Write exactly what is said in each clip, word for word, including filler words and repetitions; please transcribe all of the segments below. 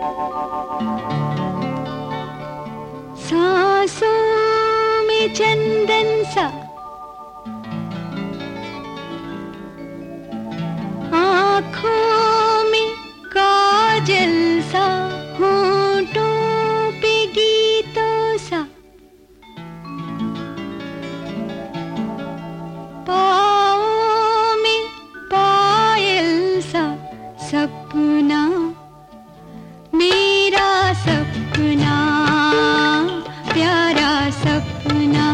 सांसों में चंदन सा, आँखों में काजल सा, होठों पे गीतों सा, पाँवों में पायल सा, सपना मेरा सपना, प्यारा सपना,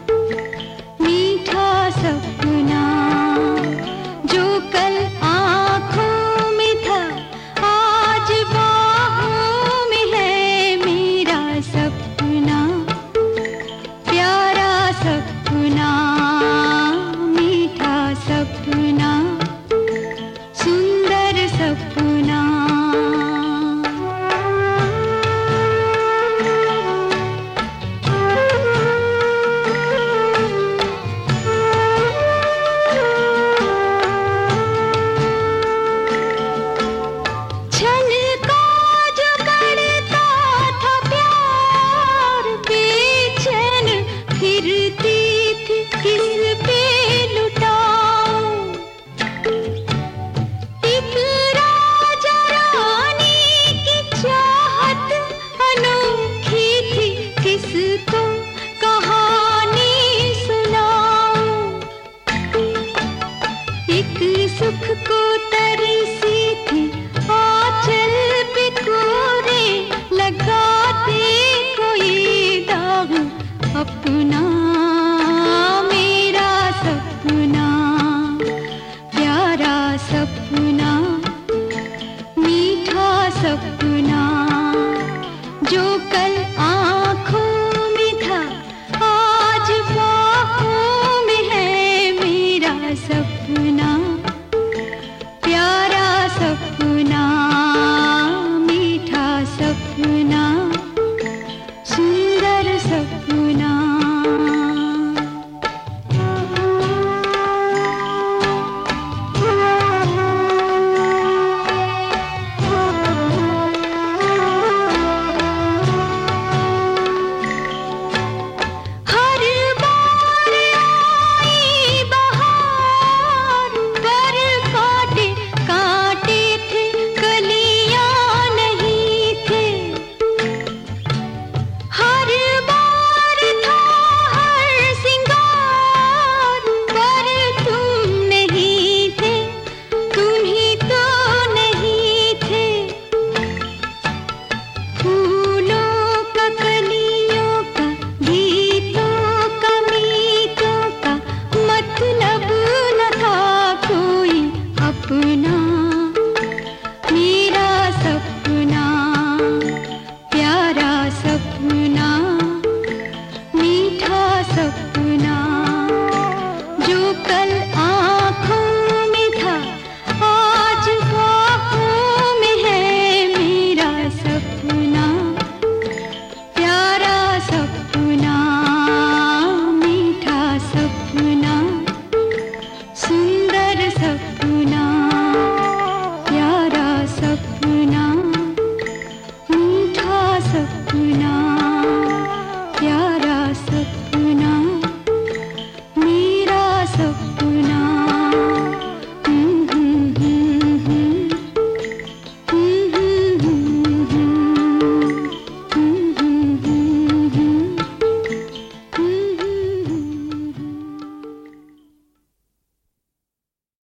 मीठा सपना, जो कल आँखों में था आज बाहों में है। मेरा सपना, प्यारा सपना, मीठा सपना, सुंदर सपना। सुख को तरसी थी आंचल पे कोरे लगाते कोई दाग अपना। मेरा सपना, प्यारा सपना, मीठा सपना, जो कल आँखों में था आज बाहों में है। मेरा सपना।